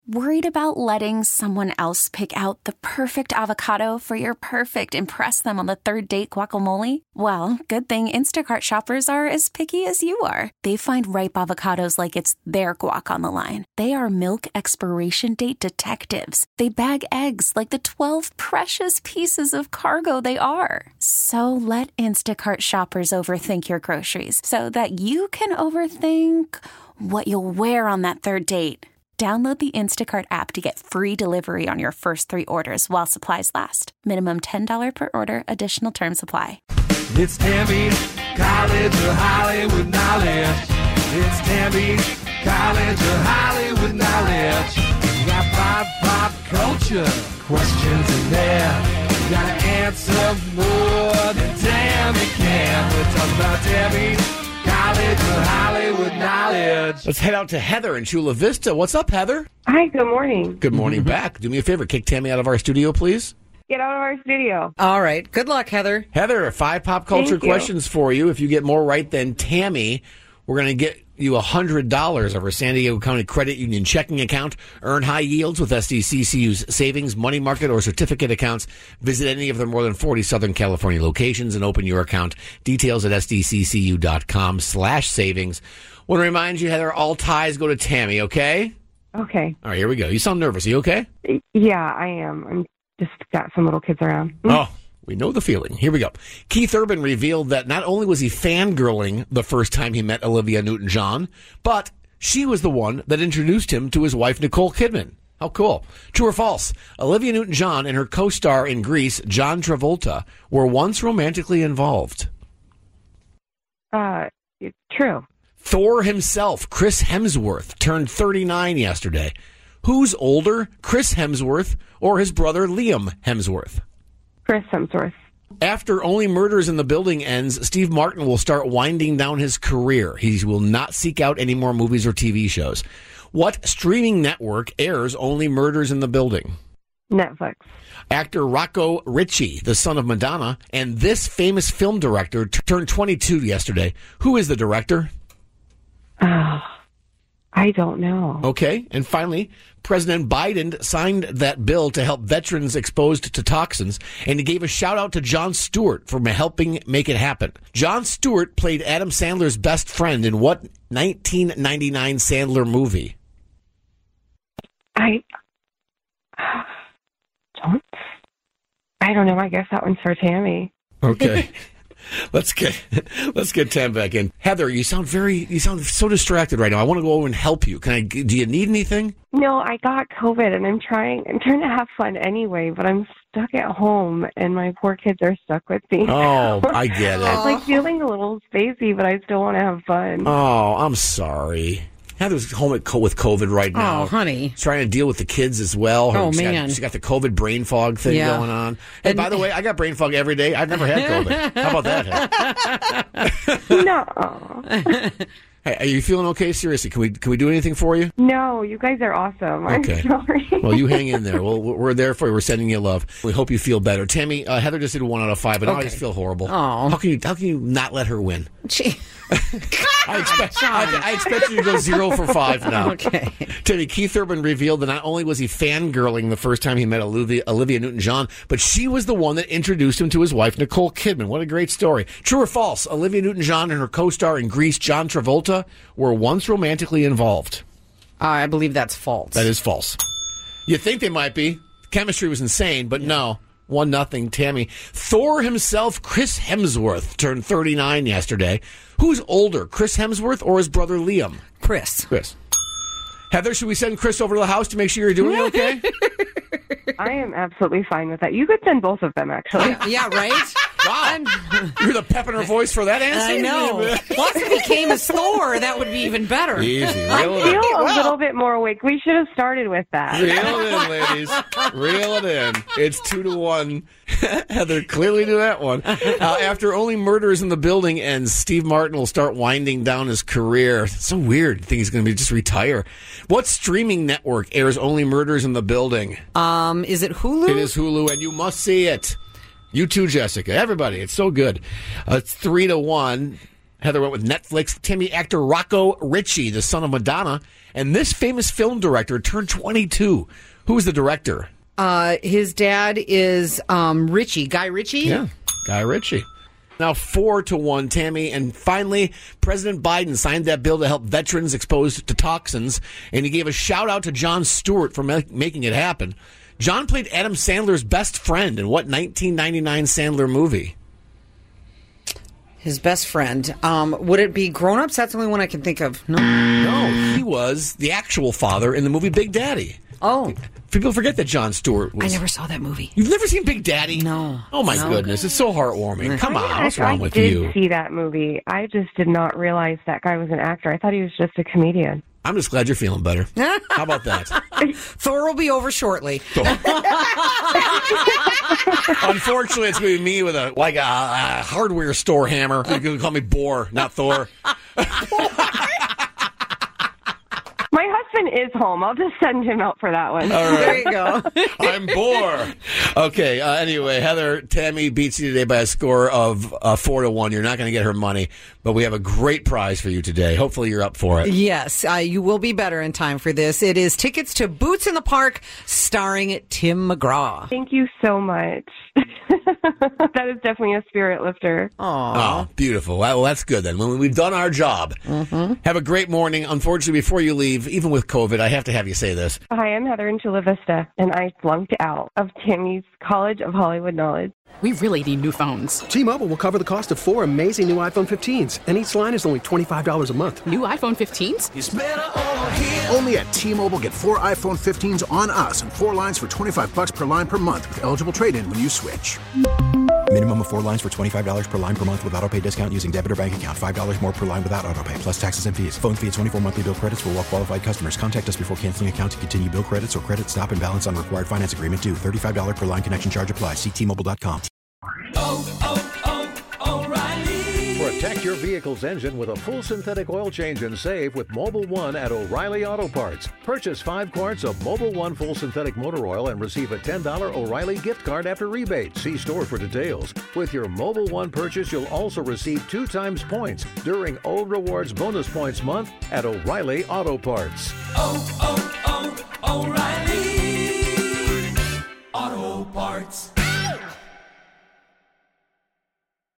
Worried about letting someone else pick out the perfect avocado for your perfect impress them on the third date guacamole? Well, good thing Instacart shoppers are as picky as you are. They find ripe avocados like it's their guac on the line. They are milk expiration date detectives. They bag eggs like the 12 precious pieces of cargo they are. So let Instacart shoppers overthink your groceries so that you can overthink what you'll wear on that third date. Download the Instacart app to get free delivery on your first 3 orders while supplies last. Minimum $10 per order. Additional terms apply. It's Tammy, College of Hollywood Knowledge. It's Tammy, College of Hollywood Knowledge. We got pop culture questions in there. We gotta answer more than Tammy can. We're talking about Tammy, College of Hollywood Knowledge. Let's head out to Heather in Chula Vista. What's up, Heather? Hi, good morning. Good morning back. Do me a favor. Kick Tammy out of our studio, please. Get out of our studio. All right. Good luck, Heather. Heather, 5 pop culture Thank you. questions for you. If you get more right than Tammy, we're going to get you $100 of our San Diego County Credit Union checking account. Earn high yields with SDCCU's savings, money market, or certificate accounts. Visit any of their more than 40 Southern California locations and open your account. Details at sdccu.com/savings. Want to remind you, Heather, all ties go to Tammy, okay? Okay. All right, here we go. You sound nervous. Are you okay? Yeah, I am. I'm just got some little kids around. Oh, we know the feeling. Here we go. Keith Urban revealed that not only was he fangirling the first time he met Olivia Newton-John, but she was the one that introduced him to his wife, Nicole Kidman. How cool. True or false? Olivia Newton-John and her co-star in Grease, John Travolta, were once romantically involved. True. Thor himself, Chris Hemsworth, turned 39 yesterday. Who's older, Chris Hemsworth or his brother Liam Hemsworth? Chris Hemsworth. After Only Murders in the Building ends, Steve Martin will start winding down his career. He will not seek out any more movies or TV shows. What streaming network airs Only Murders in the Building? Netflix. Actor Rocco Ritchie, the son of Madonna, and this famous film director turned 22 yesterday. Who is the director? I don't know. Okay. And finally, President Biden signed that bill to help veterans exposed to toxins, and he gave a shout out to Jon Stewart for helping make it happen. Jon Stewart played Adam Sandler's best friend in what 1999 Sandler movie? I don't know. I guess that one's for Tammy. Okay. Let's get Tam back in. Heather, you sound so distracted right now. I want to go over and help you. Do you need anything? No, I got COVID and I'm trying to have fun anyway, but I'm stuck at home and my poor kids are stuck with me. Oh, I get it. I'm feeling a little spacey, but I still want to have fun. Oh, I'm sorry. Heather's home with COVID right now. Oh, honey. She's trying to deal with the kids as well. Man. She got the COVID brain fog thing going on. Hey, by the way, I got brain fog every day. I've never had COVID. How about that? No. Hey, are you feeling okay? Seriously, can we do anything for you? No, you guys are awesome. Okay. I'm sorry. Well, you hang in there. Well, we're there for you. We're sending you love. We hope you feel better. Tammy, Heather just did 1 out of 5, but now I just feel horrible. Oh. How can you not let her win? Gee. I expect you to go 0 for 5 now. Okay. Tammy, Keith Urban revealed that not only was he fangirling the first time he met Olivia Newton-John, but she was the one that introduced him to his wife, Nicole Kidman. What a great story. True or false? Olivia Newton-John and her co-star in Grease, John Travolta, were once romantically involved. I believe that's false. That is false. You think they might be. Chemistry was insane, but no. 1-0, Tammy. Thor himself, Chris Hemsworth, turned 39 yesterday. Who's older, Chris Hemsworth or his brother Liam? Chris. Heather, should we send Chris over to the house to make sure you're doing okay? I am absolutely fine with that. You could send both of them, actually. Yeah, right? Wow. You're the pep in her voice for that answer? I know. Plus, if he came as Thor, that would be even better. Easy. I feel a little bit more awake. We should have started with that. Reel it in, ladies. Reel it in. It's 2-1. Heather clearly knew that one. After Only Murders in the Building ends, Steve Martin will start winding down his career. It's so weird. I think he's going to just retire. What streaming network airs Only Murders in the Building? Is it Hulu? It is Hulu, and you must see it. You too, Jessica. Everybody. It's so good. It's 3-1. Heather went with Netflix. Tammy, actor Rocco Ritchie, the son of Madonna. And this famous film director turned 22. Who was the director? His dad is Ritchie. Guy Ritchie? Yeah, Guy Ritchie. Now 4-1, Tammy. And finally, President Biden signed that bill to help veterans exposed to toxins. And he gave a shout out to Jon Stewart for making it happen. John played Adam Sandler's best friend in what 1999 Sandler movie? His best friend. Would it be Grown Ups? That's the only one I can think of. No, he was the actual father in the movie Big Daddy. Oh. People forget that Jon Stewart was... I never saw that movie. You've never seen Big Daddy? No. Oh, my goodness. It's so heartwarming. Come on. What's wrong with I you? did see that movie. I just did not realize that guy was an actor. I thought he was just a comedian. I'm just glad you're feeling better. How about that? Thor will be over shortly. Unfortunately, it's going to be me with a hardware store hammer. You can call me Boar, not Thor. My husband is home. I'll just send him out for that one. All right. There you go. I'm Boar. Okay, anyway, Heather, Tammy beats you today by a score of 4-1. You're not going to get her money, but we have a great prize for you today. Hopefully you're up for it. Yes, you will be better in time for this. It is tickets to Boots in the Park starring Tim McGraw. Thank you so much. That is definitely a spirit lifter. Oh, beautiful. Well, that's good then. When we've done our job. Mm-hmm. Have a great morning. Unfortunately, before you leave, even with COVID, I have to have you say this. Hi, I'm Heather in Chula Vista, and I flunked out of Tammy's College of Hollywood Knowledge. We really need new phones. T-Mobile will cover the cost of 4 amazing new iPhone 15s, and each line is only $25 a month. New iPhone 15s? It's better over here. Only at T-Mobile, get 4 iPhone 15s on us and 4 lines for $25 per line per month with eligible trade-in when you switch. Minimum of 4 lines for $25 per line per month with autopay discount using debit or bank account. $5 more per line without autopay, plus taxes and fees. Phone fee at 24 monthly bill credits for well-qualified customers. Contact us before canceling account to continue bill credits or credit stop and balance on required finance agreement due. $35 per line connection charge applies. See T-Mobile.com. O'Reilly. Protect your vehicle's engine with a full synthetic oil change and save with Mobil 1 at O'Reilly Auto Parts. Purchase 5 quarts of Mobil 1 full synthetic motor oil and receive a $10 O'Reilly gift card after rebate. See store for details. With your Mobil 1 purchase, you'll also receive 2 times points during O Rewards Bonus Points Month at O'Reilly Auto Parts. O'Reilly.